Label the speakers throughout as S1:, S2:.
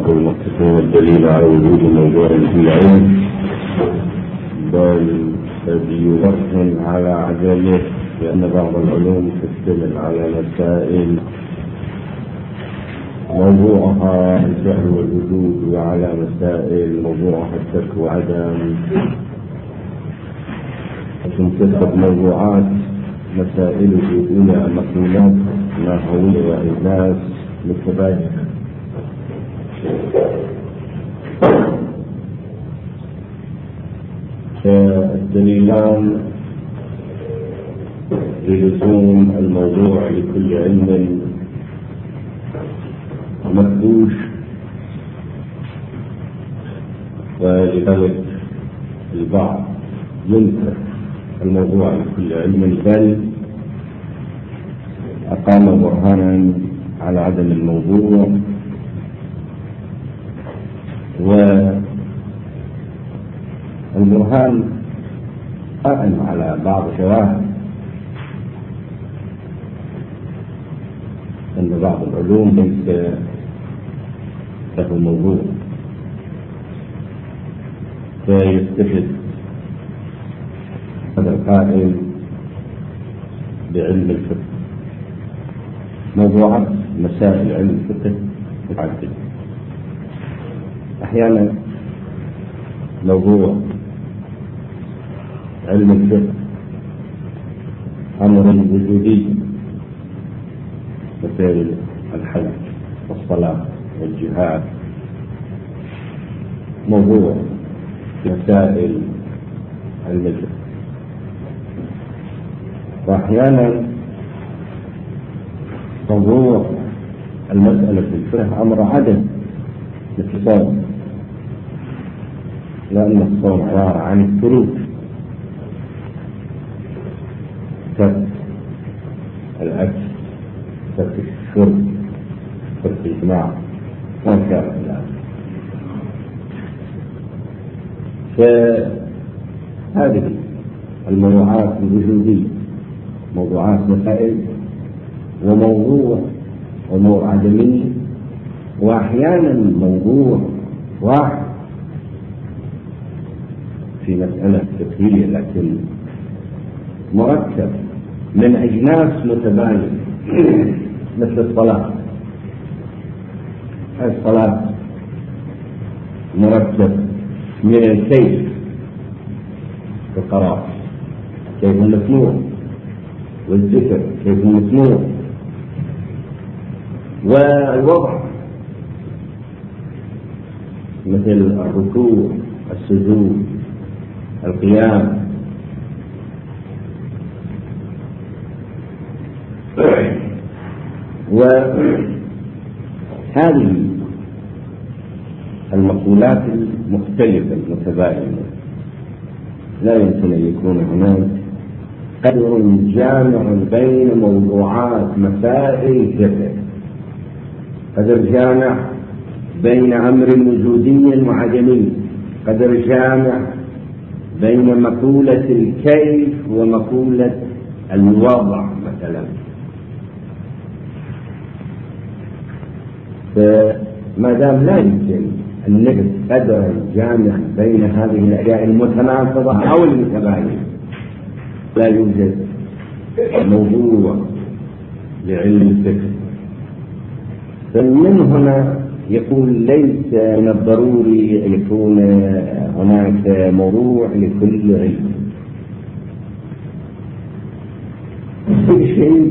S1: المتفقين والدليل على وجود موضوع في العلم، بل يبرهن على عدمه، لأن بعض العلوم تشتمل على مسائل موضوعها الجهل والوجود، وعلى مسائل موضوعها الشك وعدم. تنتخب موضوعات مسائله دون مقولات نحوية وإناث متباينة. فالدليلان للزوم الموضوع لكل علم مكبوش، ولذلك البعض ينكر الموضوع لكل علم، بل أقام برهانا على عدم الموضوع، والبرهان قائم على بعض شواهد أن بعض العلوم ليس له موضوع، فيستفد هذا القائل بعلم الفقه. موضوعات مسائل علم الفقه متعددة. أحيانا موضوع علم الفقه أمر وجودي مثل الحج والصلاة والجهاد، موضوع مسائل علم الفقه. وأحيانا موضوع المسألة في الفقه أمر عدم مثل الصوم، لأن الصوم عبارة عن التروك، ترك الأكل، ترك الشرب، ترك الجماع، ما شابه ذلك. فهذه الموضوعات الوجودية موضوعات مسائل، وموضوع أمور عدمية، وأحيانا موضوع واحد في مسألة فقهية لكن مركب من أجناس متباينة مثل الصلاة. الصلاة مركب من الكيف في القراءة، كيف مسموع، والذكر كيف مسموع، والوضع مثل الركوع، السجود، القيام. وهذه المقولات المختلفة المتباينة لا يمكن أن يكون هناك قدر جامع بين موضوعات مسائل الفقه، قدر جامع بين أمر وجودي وعدمي، قدر جامع بين مقولة الكيف ومقولة الوضع مثلا. فما دام لا يمكن أن نجد قدر جامع بين هذه الأشياء المتناقضة أو المتباينة، لا يوجد موضوع لعلم الفقه. فمن هنا يقول ليس من الضروري أن يكون هناك موضوع لكل علم. كل شيء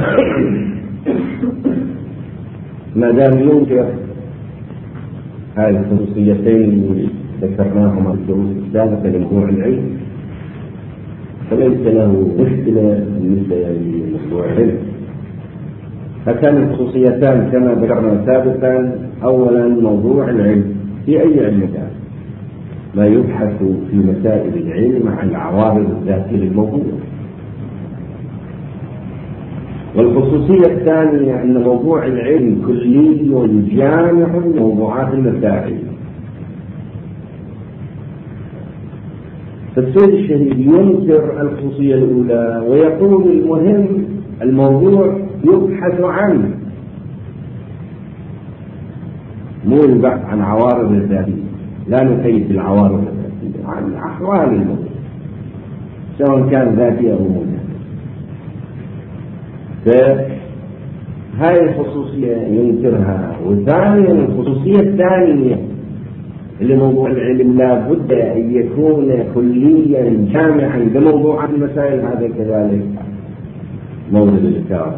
S1: ما دام ينكر هذه الخصوصيتين اللي ذكرناهما في الدروس السابقة لموضوع العلم، فليس له مشكلة بالنسبة لموضوع العلم. فكان الخصوصيتان كما ذكرنا سابقا: أولا موضوع العلم في أي علم كان، ما يبحث في مسائل العلم عن العوارض الذاتية للموضوع. والخصوصية الثانية أن موضوع العلم كلي جامع لموضوعات المسائل. فالسيد الشهيد ينكر الخصوصية الأولى ويقول المهم الموضوع يبحث عنه، مو البحث عن عوارض الذاتية، لا نقيد العوارض الذاتية، عن أحوال الموجود سواء كان ذاتي أو مو ذاتي. فهذه الخصوصية ينكرها. وثانيا الخصوصية الثانية لموضوع العلم لا بد أن يكون كليا جامعا لموضوع المسائل، هذا كذلك مورد الإنكار.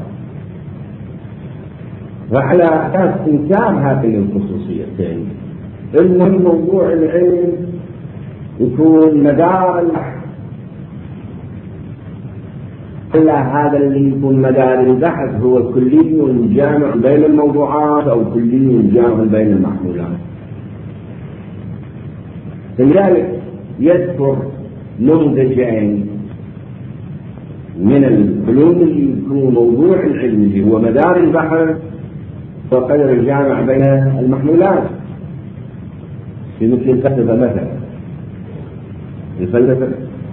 S1: وعلى أساس إنكار هذه الخصوصية الثانية المهم موضوع العلم يكون مدار البحث، إلا هذا اللي يكون مدار البحث هو كلي جامع بين الموضوعات أو كلي جامع بين المحمولات. لذلك يذكر نموذجين من العلوم اللي يكون موضوع العلم اللي هو مدار البحث وقدر الجامع بين المحمولات، في مثل الفلسفة مثلا. الفلسفة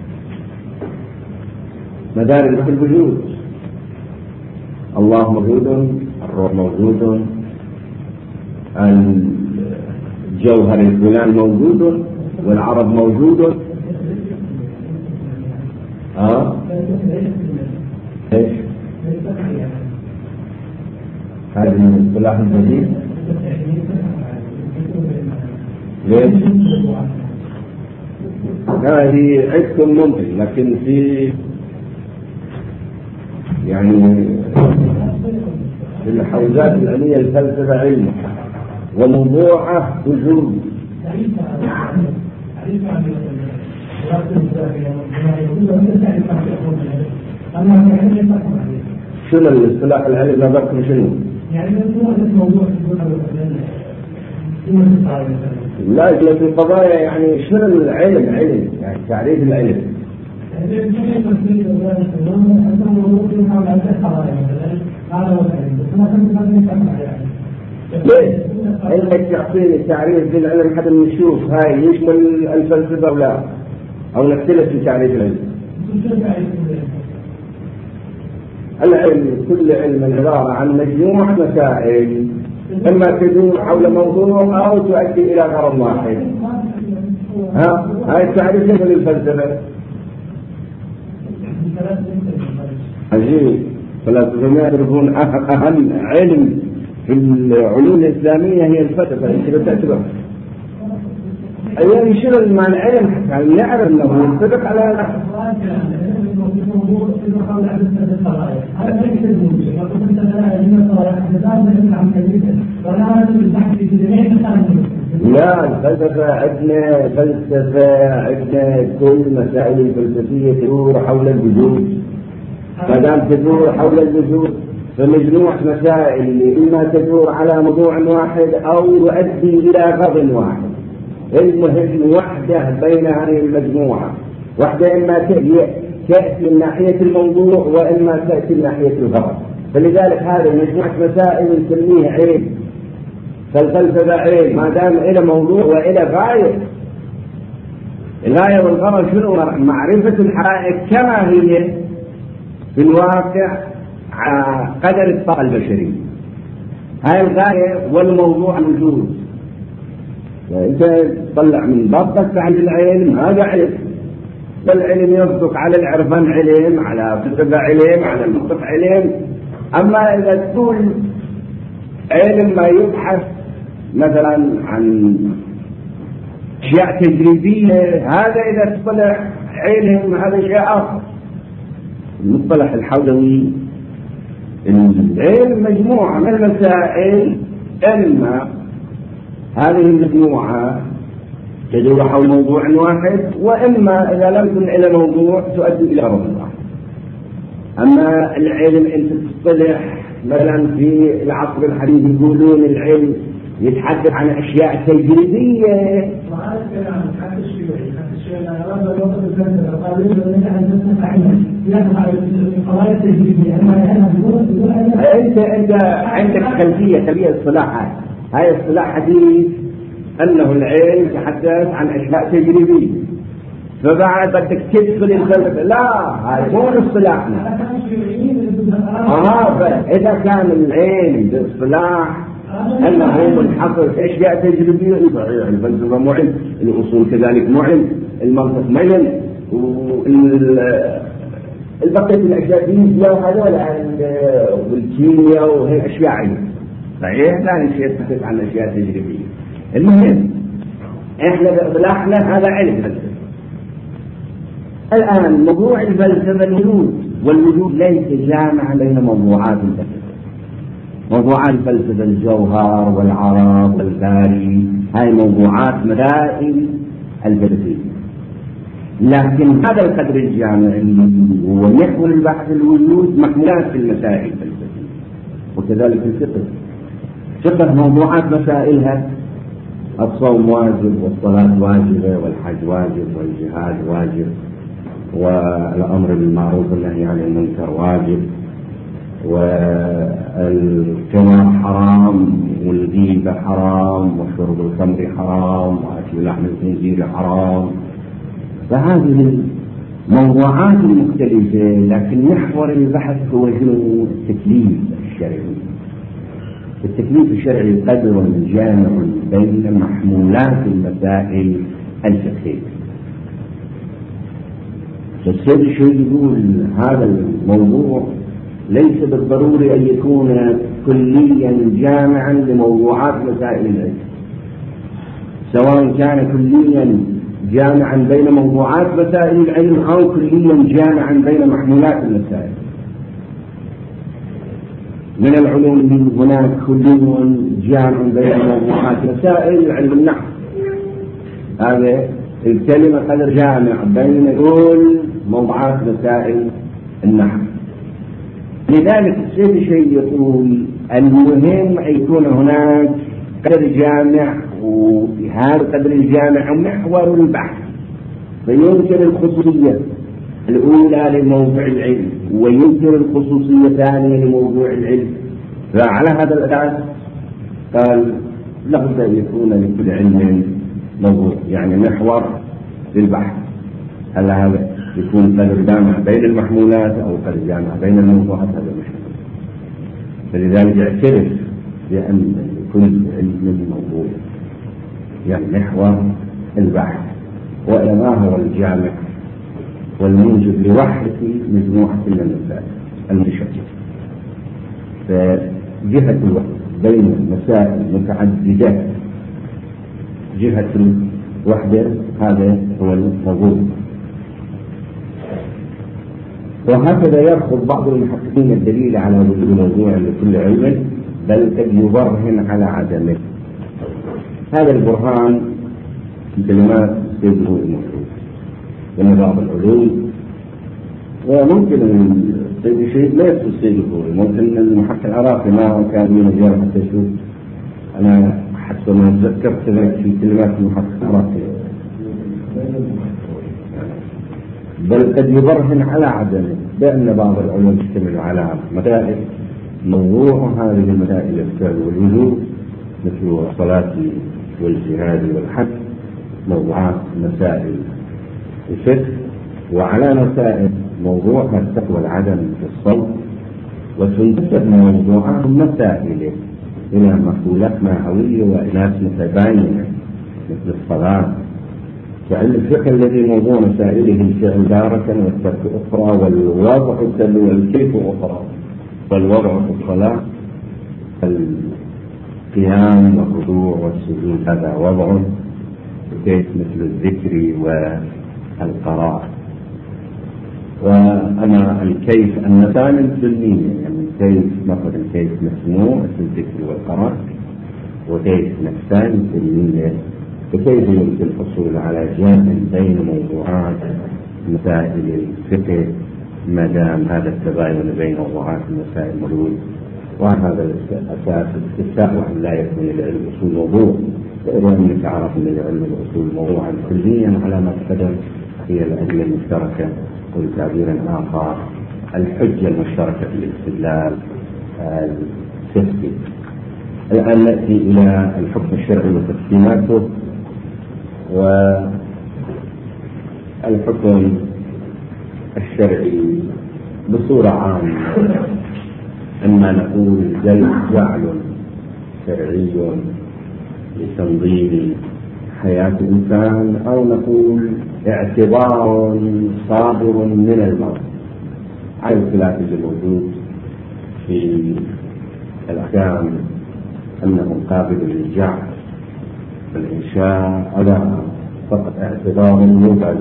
S1: مدار البحث الوجود، الله موجود، الروح موجود، الجوهر الفلاني موجود، والعرب موجود. ايش هذا من الاصطلاح الجديد؟ ليش؟ هذه عدكم ممكن، لكن في يعني في الحوزات العلمية الفلسفة علم وموضوعه وجود. شنو الاصطلاح العلمي نظركم شنو؟
S2: يعني موضوع
S1: لا في القضايا يعني شنو العلم؟ علم يعني تعريف العلم. ليش؟ انك تعطيني تعريف للعلم حتى نشوف هاي يشمل الفلسفه او لا، او نختلف في تعريف العلم. العلم كل علم عباره عن مجموعه مسائل اما تدور حول موضوع او تؤدي الى غرض واحد. هاي التعريف للفلسفه عجيب. فلاسفة يعرفون أهم علم في العلوم الإسلامية هي الفلسفة. أنت بتعتبر يعني شنو المعنى علم حتى نعرف أنه يتفق على لا الفلسفة عندنا كل مسائل الفلسفية تدور حول الوجود. ما دام تدور حول الوجود فمجموعة مسائل اللي إما تدور على موضوع واحد أو يؤدي إلى غرض واحد. المهم وحدة بين هذه المجموعة، وحدة إما تأتي من ناحية الموضوع وإما تأتي من ناحية الغرض. فلذلك هذه مجموعة مسائل نسميها علم. فالفلسفة علم ما دام إلى موضوع وإلى غاية. الغاية والغرض شنو؟ معرفة الحقائق كما هي في الواقع قدر الطاقة البشرية. هاي الغاية والموضوع الوجود. أنت تطلع من ضبطك عن العلم هذا علم. والعلم يصدق على العرفان علم، على فلسفة علم، على المنطق علم. أما إذا تقول علم ما يبحث مثلا عن أشياء تجريبية، هذا إذا تطلع علم هذا شيء آخر. المصطلح الحوزوي العلم مجموعة من المسائل، إما هذه المجموعة تدور حول موضوع واحد، وإما إذا لم تكن إلى موضوع تؤدي إلى غرض واحد. أما العلم أنت تصطلح مثلا في العصر الحديث يقولون العلم يتحدث عن أشياء تجريبية. أنت عندك خلفية اصطلاح هاي اصطلاح حديث أنه العلم يتحدث عن أشياء تجريبية، فبعد بدك تدخل الفلسفة. لا هاي مو اصطلاحنا. إذا كان العلم باصطلاح أنه منحصر في أشياء تجريبية. صحيح الفلسفة مو علم، الأصول كذلك مو علم، المنطق ما علم، البقية الأشياء الفيزياء وهذول والكيمياء وهي أشياء علم. صحيح لا نشيء يتحدث عن أشياء تجريبية. المهم إحنا بإطلاقنا هذا علم فلسفة. الآن موضوع الفلسفة الوجود، والوجود ليس جامعا بين موضوعات الفلسفة. موضوعات الفلسفة الجوهر والعرب والباري هاي موضوعات مسائل الفلسفية، لكن هذا القدر الجامعي هو محور البحث الوجود محمولات في المسائل الفلسفية. وكذلك الفقه، فقه موضوعات مسائلها الصوم واجب والصلاة واجبة والحج واجب والجهاد واجب والأمر بالمعروف والنهي عن المنكر واجب والقمار حرام والغيبة حرام وشرب الخمر حرام وأكل لحم الخنزير حرام. فهذه الموضوعات المختلفة، لكن محور البحث هو التكليف الشرعي. التكليف الشرعي قدر جامع بين محمولات المسائل الفقهية. فالسيد الشيخ يقول هذا الموضوع ليس بالضروري أن يكون كليا جامعا لموضوعات مسائل العلم، سواء كان كليا جامعا بين موضوعات مسائل العلم أو كليا جامعا بين محمولات المسائل. من العلوم هناك كل جامع بين موضوعات مسائل علم النحو، هذا الكلمة قدر جامع بين كل موضوعات مسائل النحو. لذلك السيد الشيخ يقول المهم أن يكون هناك قدر جامع، وهذا القدر الجامع محور البحث، فينكر الخصوصية الأولى لموضوع العلم وينكر الخصوصية الثانية لموضوع العلم. فعلى هذا الأساس قال لابد أن يكون لكل علم موضوع، يعني محور للبحث. هل هذا يكون قدر جامع بين المحمولات أو قدر جامع بين الموضوعات؟ هذا مشكلة. فلذلك يعترف بأن كل علم موضوع، يعني محور البحث، وما هو الجامع والموجب لوحدة مجموعة من المسائل المتشابهة. فجهة الوحدة بين مسائل متعددة، جهة الوحدة هذا هو الموضوع. وهكذا يرفض بعض المحققين الدليل على وجود موضوع لكل علم، بل قد يبرهن على عدمه. هذا البرهان في كلمات السيد الموجود من بعض العلوم، وممكن السيد الشهيد لا يقصد السيد الخوري، ممكن المحقق العراقي ما كان من زيارة حتى يشوف. أنا حتى ما تذكرت في كلمات المحقق العراقي، بل قد يبرهن على عدمه بأن بعض العلوم تشتمل على مسائل موضوع هذه المسائل الفعل والوجود مثل الصلاة والجهاد والحج موضوعات مسائل الفقه، وعلى مسائل موضوعها التقوى والعدم في الصوت، وتنتسب موضوعات مسائل إلى مقولات معنوية وإناث متباينة مثل الصلاة. فعلم الفقه الذي موضوع مسائله الفعل تارة والترك أخرى، والوضع والكيف أخرى، والوضع في الصلاة القيام والركوع والسجود هذا وضع، كيف مثل الذكر والقراءة. وأنا الكيف النسان السلمية، يعني كيف مثلا كيف مسموع مثل الذكر والقراءة، وكيف نفسان سلمية، وكيف يمكن الحصول على جمع بين موضوعات مسائل الفقه ما دام هذا التباين بين موضوعات المسائل موجود. وهذا الأساس استثناء وأن لا يكون لعلم الأصول موضوع، وإنك عرف من علم الأصول موضوعا كليا على ما تقدم هي الأدلة المشتركة، وبتعبير آخر الحجة المشتركة في الاستدلال الفقهي. الآن نأتي إلى الحكم الشرعي وتقسيماته. والحكم الشرعي بصورة عامة إما نقول جعل شرعي لتنظيم حياة الإنسان، أو نقول اعتبار صادر من المرء، على الخلاف اللي موجود في الأحكام أنه قابل للجعل والإنشاء، هذا فقط اعتبار مبعد.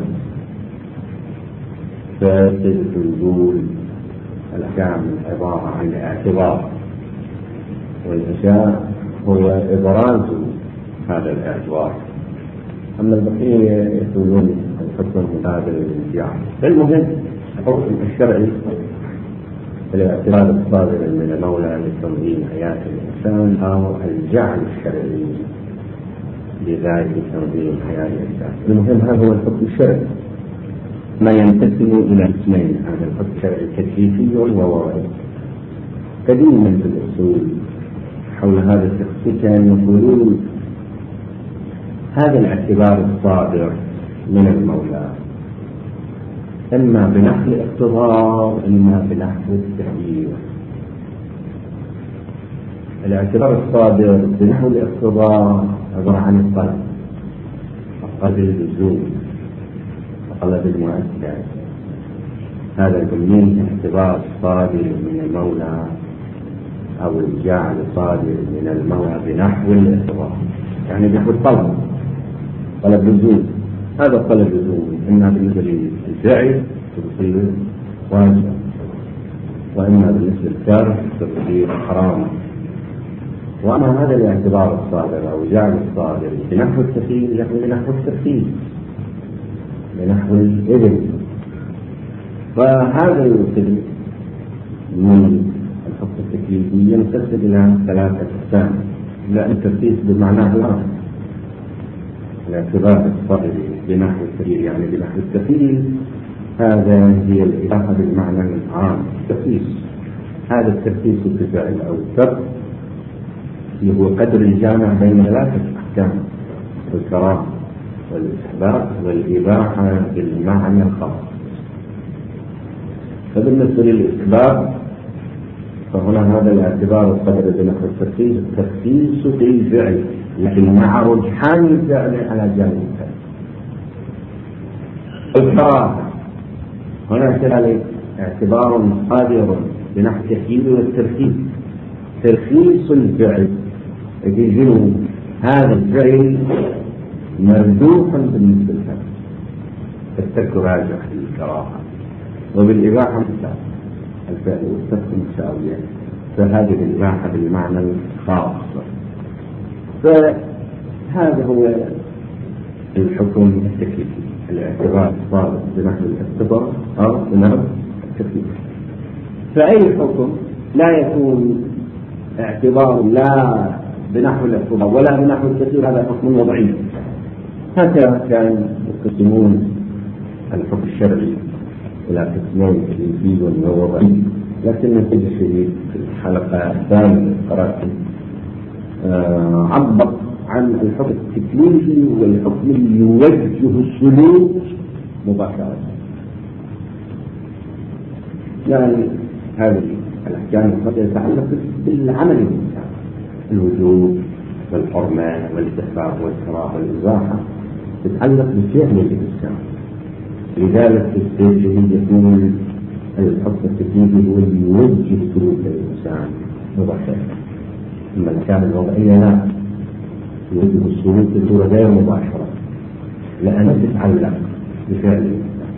S1: فسيد الوجود الأحكام عبارة عن اعتبار، والإنشاء هو إبراز هذا الاعتبار، أما البقية يقولون الحكم المقابل للجعل. المهم الحكم الشرعي الاعتبار الصادر من المولى لتنظيم حياة الإنسان، أو الجعل الشرعي لذلك تنظيم حياة الإنسان. المهم هذا هو الحكم الشرعي، ما ينقسم إلى قسمين، هذا الحكم الشرعي تكليفي ووضعي. قديما في الأصول حول هذا التخصيص كانوا يقولون هذا الاعتبار الصادر من المولى إما بنحو الاقتضاء وإما بنحو التغيير. الاعتبار الصادر بنحو الاقتضاء عبارة عن الطلب، الطلب اللزوم، الطلب المؤكد، هذا يسميه اعتبار صادر من المولى أو الجعل صادر من المولى بنحو الاقتضاء، يعني بنحو الطلب، طلب لزوم. هذا الطلب لزوم إما بالنسبة للفعل تصير واجب، وإما بالنسبة للترك تصير حرام. وأما هذا الاعتبار الصادر أو جعل الصادر بنحو التخيير يحمل بنحو التخيير، بنحو الإذن. فهذا القسم من الحكم التكليفي ينقسم إلى ثلاثة أقسام، لأن التخصيص بمعناه الأمر. الاعتبار الصادر بنحو التخيير يعني بنحو التخيير، هذا هي الإضافة بالمعنى العام. التخصيص هذا التخصيص بالفعل أو الترك اللي هو قدر الجامع بين ثلاثة أحكام: الكراهة والإحباب والإباحة بالمعنى الخاص. فبالنسبة للإحباب فهنا هذا الاعتبار الصدر بنحو التخصيص بالفعل، لكن مع رجحان الفعل على جانب الفعل. الكراهة هنا كذلك اعتبار صادر بنحو التخيير والترخيص، ترخيص الفعل يجعل هذا الفعل مردوحا بالنسبة للفعل، فالترك راجح للكراهة، وبالإباحة الفعل والترك متساويان، فهذه الإباحة بالمعنى الخاص. فهذا هو الحكم التكليفي، الاعتبار الصادق بنحو الاقتضاء أو بنحو التكليف. فأي حكم لا يكون اعتبار لا بنحو الاقتضاء ولا بنحو التكليف، هذا حكم وضعي. هكذا كان يقسمون الحكم الشرعي إلى قسمين، تكليفي ووضعي. لكن السيد الشهيد في الحلقة الثانية قرأت عبر عن الحكم التكليفي والحكم اللي يوجه السلوك مباشرة. يعني هذه الأحكام قد يتعلق بالعمل الإنسان، الوجوب والحرمة والاستحباب والكراهة والإباحة تتعلق بفعل الإنسان. لذلك السيد الشهيد يقول الحكم التكليفي هو اللي يوجه سلوك الإنسان مباشرة، أما الأحكام الوضعية لا يوجه السلوك بصورة غير مباشرة، لأنها تتعلق بفعل الإنسان،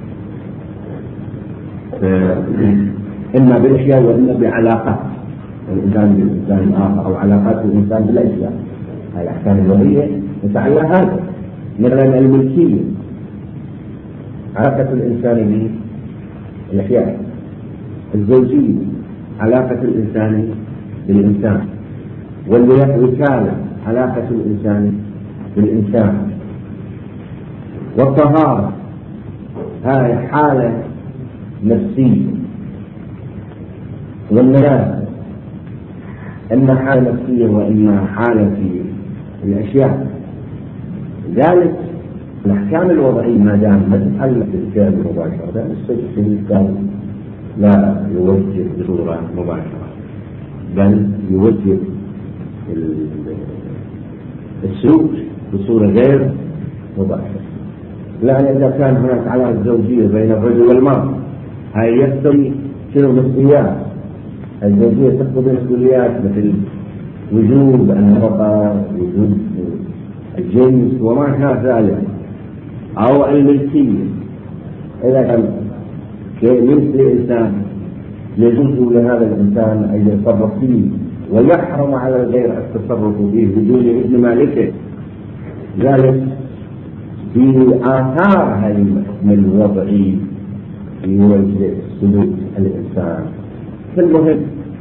S1: إما بالأشياء وإما بعلاقات الإنسان بالإنسان الآخر أو علاقات الإنسان بالأشياء. الأحكام الوضعية تتعلق هذا، مثلا الملكية، علاقة الإنسان بالأشياء، الزوجية علاقة الإنسان بالإنسان، والوكالة علاقة الإنسان بالإنسان، والطهارة هذه حالة نفسية، والنجاسة إما حالة نفسية وإما حالة في الأشياء. ذلك الأحكام الوضعية ما دام ما تتعلق بالفعل مباشرة، السيد قال لا يوجه بصورة مباشرة، بل يوجه السلوك بصورة غير مباشرة. لأن إذا كان هناك علاقة زوجية بين الرجل والمرأة هاي يقتضي شنو مسؤوليات الزوجية، تقتضي مسؤوليات مثل وجود النفقة، وجود الجنس وما شابه ذلك، أو الملكية. إذا كان ملك الإنسان يجوز لهذا الإنسان أن يتصرف فيه ويحرم على الغير التصرف فيه بدون إذن مالكه، ذلك في آثار هذه الحكم الوضعي في وجه سلوك الإنسان. فالمهم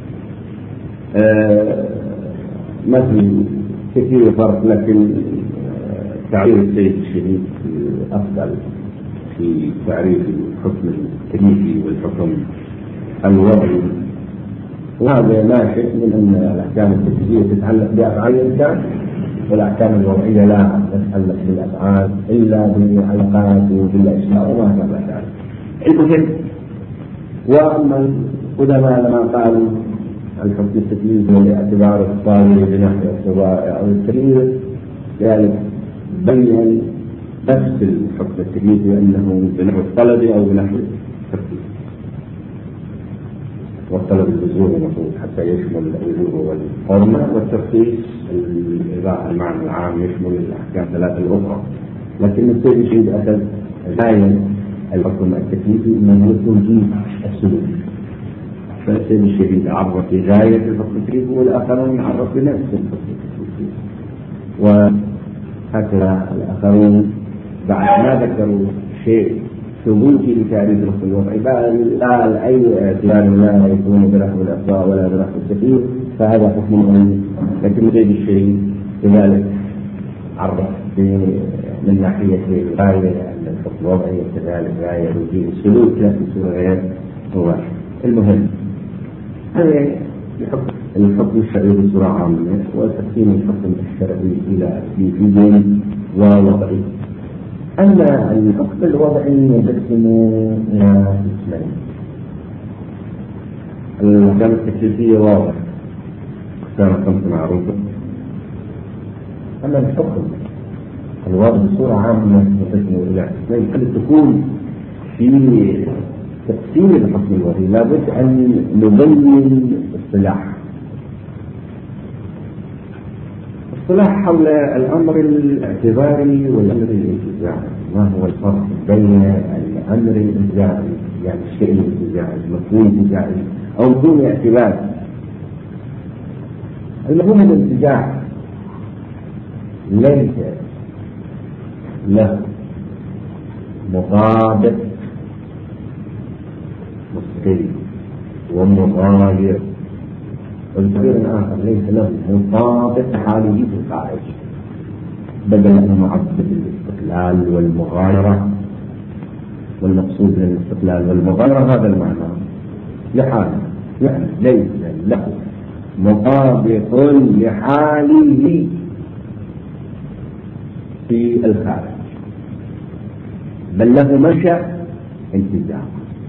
S1: ما في كثير فرق، لكن تعريف السيد الشهيد أفضل في تعريف الحكم التكليفي والحكم الوضعي، وهذا ناشئ من أن الأحكام التكليفية تتعلق بأفعال الإنسان، والأحكام الوضعية لا تتعلق بالأفعال إلا بالعلاقات وبالأشياء وما شابه ذلك. المهم، وأما القدماء لما قالوا الحكم التكليفي باعتبار الصالح بنحو الطبائع أو التكليف، ذلك بين نفس الحكم التكليفي أنه بنحو الطلب أو بنحو التكليف، والطلب الوجوب المفروض حتى يشمل الوجوب والحرمة، والتخصيص المعنى العام يشمل الأحكام الثلاثة الأخرى. لكن السيد الشهيد أخذ غاية الحكم التكليفي أنه هو توجيه السلوك، فالسيد الشهيد عرف في غاية الحكم التكليفي والآخرون عرف بنفس الحكم التكليفي، وهكذا الآخرون بعد ما ذكروا شيء ثبوتي لتعريف الحكم الوضعي قال أي اعتبار لا يكون بنحو الأفضاء ولا بنحو التكليف فهذا حكم غني. لكن السيد الشهيد لذلك عرف من ناحية الغاية أن الحكم الوضعي كذلك غاية توجيه السلوك لا في صورة غير مباشرة. المهم هذا الحكم الشرعي بصورة عامة، وتقسيم الحكم الشرعي إلى تكليفي ووضعي. أما الحكم الوضعي ينقسم إلى قسمين. الأحكام التكليفية واضح أقسام خمسة معروفة. أما الحكم الوضعي بصورة عامة ينقسم إلى قسمين. قد تكون في تقسيم الحكم الوضعي لابد أن نبين الصلاح حول الأمر الاعتباري والأمر الانتزاعي. ما هو الفرق بين الأمر الانتزاعي يعني الشيء الانتزاعي، المفهوم الانتزاعي أو مفهوم الاعتبار؟ المفهوم الانتزاعي ليس له مطابق مستقل ومغاير، والتعبير الآخر ليس له مطابق حاله في الخارج، بدل أن نعبد الاستقلال والمغايرة، والمقصود من الاستقلال والمغايرة هذا المعنى لحاله، يعني ليس له مطابق لحاله في الخارج، بل له منشأ انتزاع.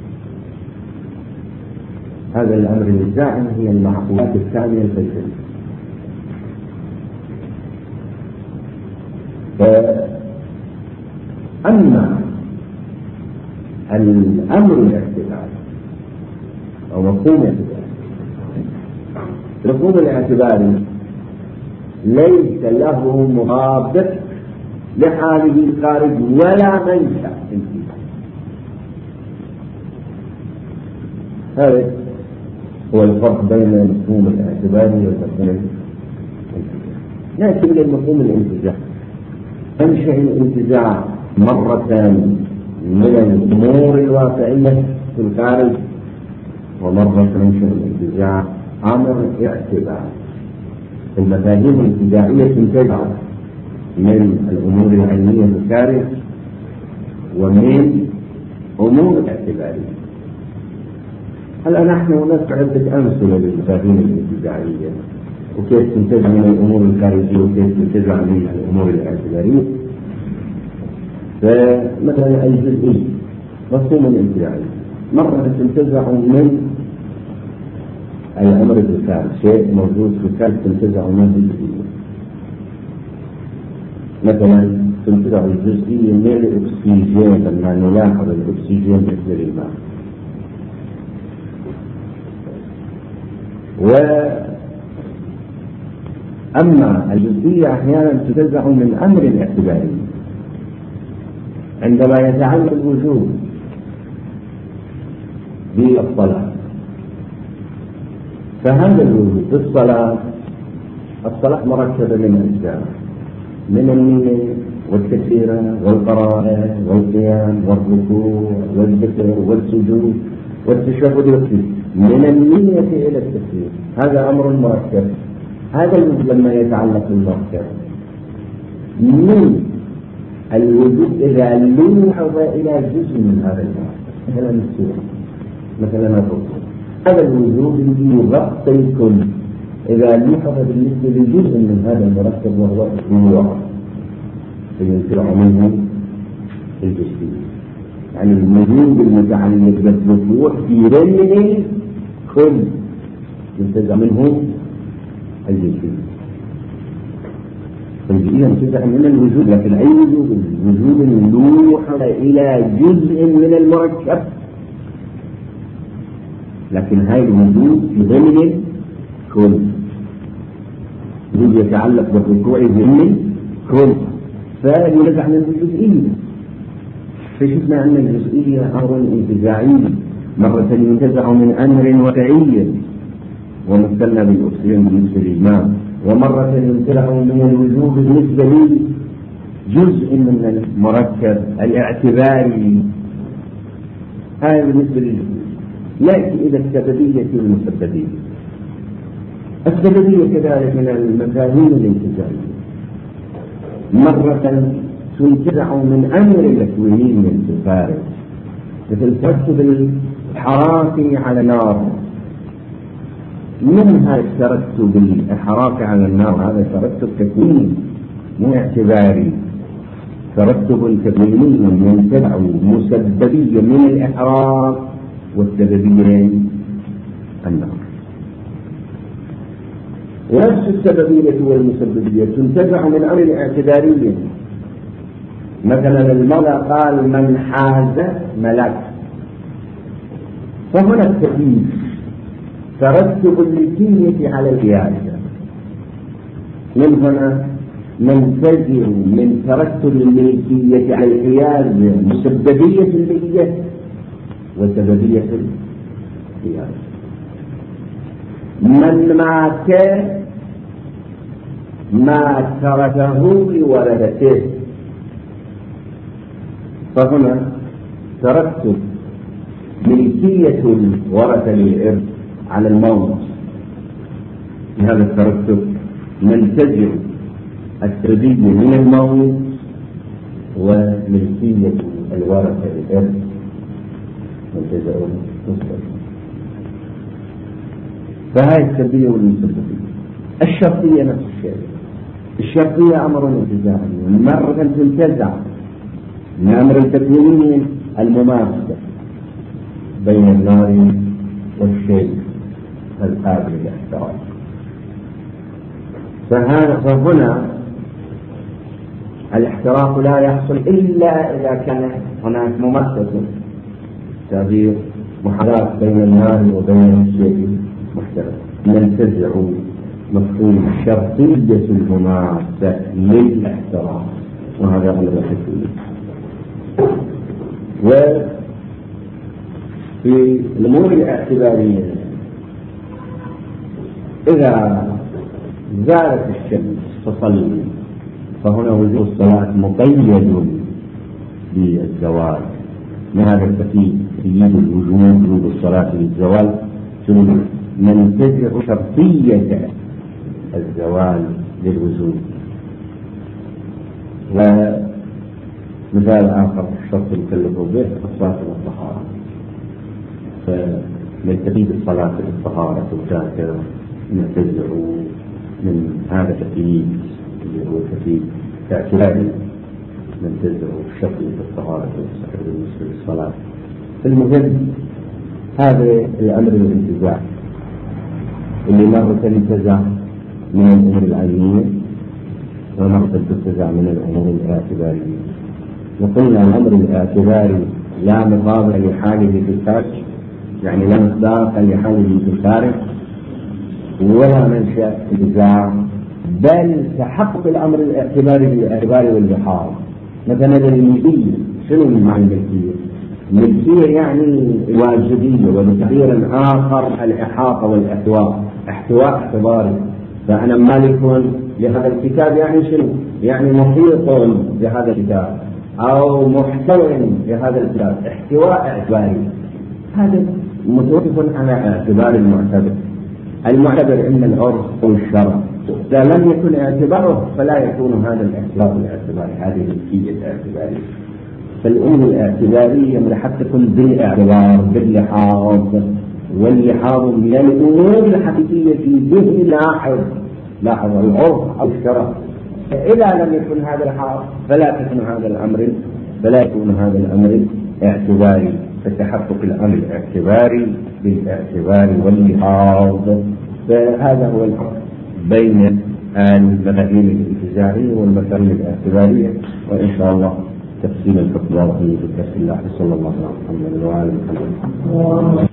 S1: هذا الأمر الانتزاعي هي المعقولات الثانية الفلسفية. أما الأمر الاعتباري أو مفهوم الاعتباري، المفهوم الاعتباري ليس له مطابق لحاله الخارج ولا منشأ انتزاع. هذا هو الفرق بين المفهوم الاعتباري والمفهوم الانتزاعي. نأتي إلى المفهوم الانتزاعي. منشأ الانتزاع مرة من الأمور الواقعية في الخارج، ومرة منشأ الانتزاع أمر اعتبار. المفاهيم الانتزاعية تنتزع من الأمور العلمية في الخارج ومن أمور اعتبارية. هلا نحن نذكر عدة أمثلة للمفاهيم الانتزاعية وكيف تنتزع من الأمور الخارجية وكيف تنتزع من الأمور الاعتبارية. فمثلا الجزئي مفهوم الانتزاعي مرة تنتزع من الأمر الثالث شيء موجود في الثالث تنتزع منه الجزئية. مثلا تنتزع الجزئية من الأكسجين لما نلاحظ الأكسجين مثل الماء. أما الجزئية أحيانا تنتزع من أمر اعتباري عندما يتعلق الوجود بالصلاة. فهذا الوجود في الصلاة مركبة من أجزاء، من النية والتكبيرة والقراءة والقيام والركوع والذكر والسجود والتشهد والتسليم، من النية إلى التسليم. هذا أمر مركب. هذا الوجود لما يتعلق بالمركب من الوجود إذا لوحظ إلى جزء من هذا المركب، مثلا السورة، مثلا الركوع، هذا الوجود الذي يغطي الكل إذا لوحظ بالنسبة لجزء من هذا المركب وهو الروح فينتزع منه الجزئية. يعني الوجود المتعلق بالركوع في ضمن الكل ينتزع منه الجزئية. الجزئية ينتزع من الوجود، لكن أي وجود؟ الوجود لوحظ إلى جزء من المركب، لكن هاي الوجود في ضمن الكل. الوجود يتعلق بالركوع ضمن الكل فينتزع منه الجزئية. فشفنا أن الجزئية أمر انتزاعي، مرة ينتزع من أمر واقعي ومثلنا بالأكسجين بالنسبة للماء، ومرة ينتزع من الوجود بالنسبة لجزء من المركب الاعتباري. هذا بالنسبة للجزئية. نأتي إلى السببية والمسببية. السببية كذلك من المفاهيم الانتزاعية، مرة تنتزع من أمر تكويني انتفاعي، مثل ترتب الحرارة على النار. منها الترتب الحرارة على النار، هذا ترتب تكويني مو اعتباري، ترتب تكويني ينتزع مسببية من الإحراق والسببية النار. ونفس السببية والمسببية تنتزع من أمر اعتباري. مثلا المولى قال من حاز ملك، فهنا التكليف ترتب الملكية على القيادة. من هنا ننتزع من ترتب الملكية على القيادة مسببية الملكية وسببية القيادة. من مات ما تركه لولدته، فهنا ترتب ملكية الورثة للإرث على الموت. بهذا الترتب ننتزع السببية من الموت وملكية الورثة للإرث ننتزع مستقبل. فهذه السببية والمسببية. الشرطية نفس الشيء. الشرطية أمر انتزاعي، مرة تنتزع من أمر التكوين المماثلة بين النار والشيء القابل للاحتراق. فهنا الاحتراق لا يحصل إلا إذا كان هناك مماثلة، تغيير محاذاة بين النار وبين الشيء محترق. ننتزع مفهوم شرطية المماثلة للاحتراق، وهذا أمر التكوين. وفي الأمور الاعتبارية إذا زالت الشمس فصلي، فهنا وجوب الصلاة مقيد بالزوال. من هذا التقييد الوجود وجوب الصلاة للزوال ننتزع شرطية الزوال للوجود. ومثال آخر الشرط المكلف به الصلاة والطهارة، فننتهي بالصلاة بالطهارة وكذا ننتزع من هذا التقييد اللي هو تقييد اعتباري، ننتزع الشرط بالطهارة والصحة بالنسبة للصلاة. المهم هذا الأمر الانتزاع. اللي مرة تنتزع من الأمور العلمية ومرة تنتزع من الأمور الاعتبارية. وقلنا الأمر الاعتباري لا مقابل لحاله في الخارج، يعني لا مصداق لحاله في الخارج ولا منشأ انتزاع، بل تحقق الأمر الاعتباري بالاعتبار واللحاظ. مثلا الملكية، شنو معنى الملكية؟ الملكية يعني واجبية، وبتعبير آخر الإحاطة والإحتواء، احتواء اعتباري. فأنا مالك لهذا الكتاب يعني شنو؟ يعني محيط بهذا الكتاب أو محتوى لهذا الكتاب، احتواء اعتباري. هذا متوقف على اعتبار المعتبر. المعتبر إما العرف أو الشرع. إذا لم يكن اعتباره فلا يكون هذا الاعتبار الاعتباري، هذه الملكية الاعتبارية. فالأمور الاعتبارية حتى تكون بالاعتبار باللحاظ، واللحاظ من الأمور الحقيقية في ذهن لاحظ العرف أو الشرع. إذا لم يكن هذا الحاضر فلا يكون هذا الأمر اعتباري. فتحقق الأمر الاعتباري بالاعتبار واللحاظ. فهذا هو الفرق بين المفاهيم الانتزاعية والمفاهيم الاعتبارية، وإن شاء الله تفصيل الحكم واضح في الدرس الله. صلى الله عليه وسلم.